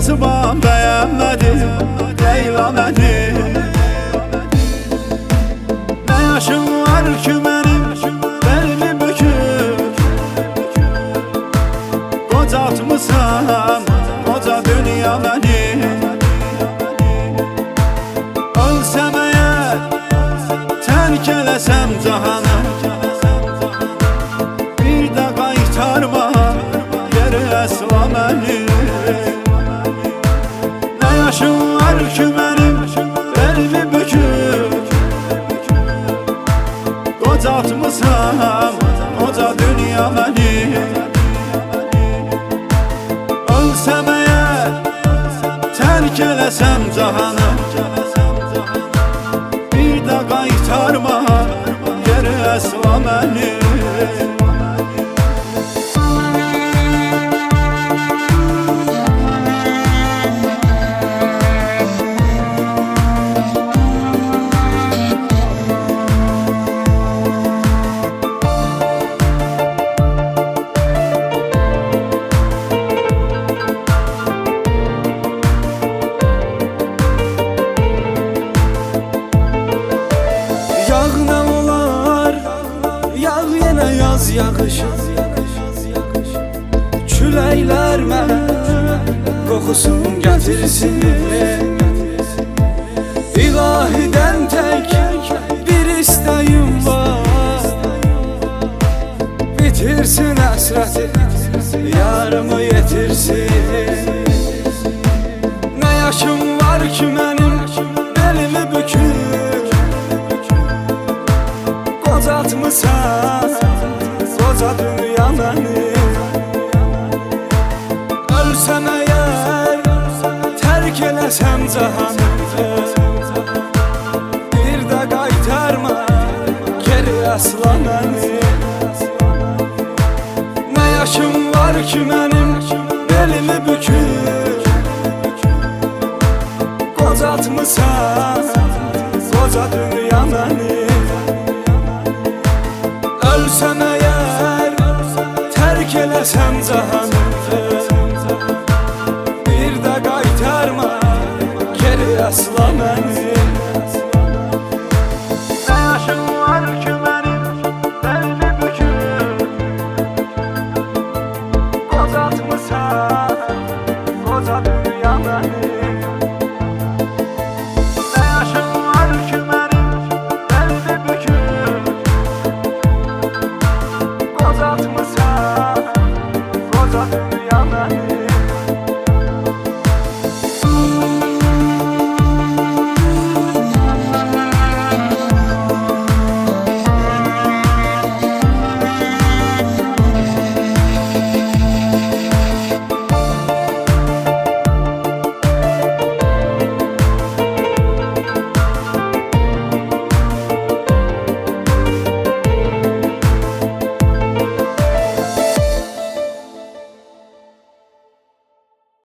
Kasıbam beğenmedi Leyla beni. Ne yaşım var ki benim belimi bükük, kocaltmışsan koca dünya beni. Ölsem eğer terk elesem cahanı, bir de qaytarma geri əsla məni. Ne yaşım var ki benim belimi bükük, kocaltmışsan koca dünya beni. Ölsem eğer terk elesem cahanı, bir de qaytarma geri əsla məni. Yaz yağışı, küləklər mənə qoxusun gətirsin. İlahidən tək bir istəyim var, bitirsin əsrəti, yarımı yetirsin. Nə yaşım var ki mənim belimi bükür, kocaltmışsan koca dünya beni. Ölsem eğer terk elesem cahanı, bir de qaytarma geri əsla məni. Ne yaşım var ki benim belimi bükür, kocaltmışsan koca dünya beni. Ölsem eğer terk elesem cahanı, bir de qaytarma geri əsla məni. Ne yaşım var ki benim belimi bükür, kocaltmışsan koca dünya beni. Ne yaşım var ki benim belimi bükür, kocaltmışsan koca dünya beni.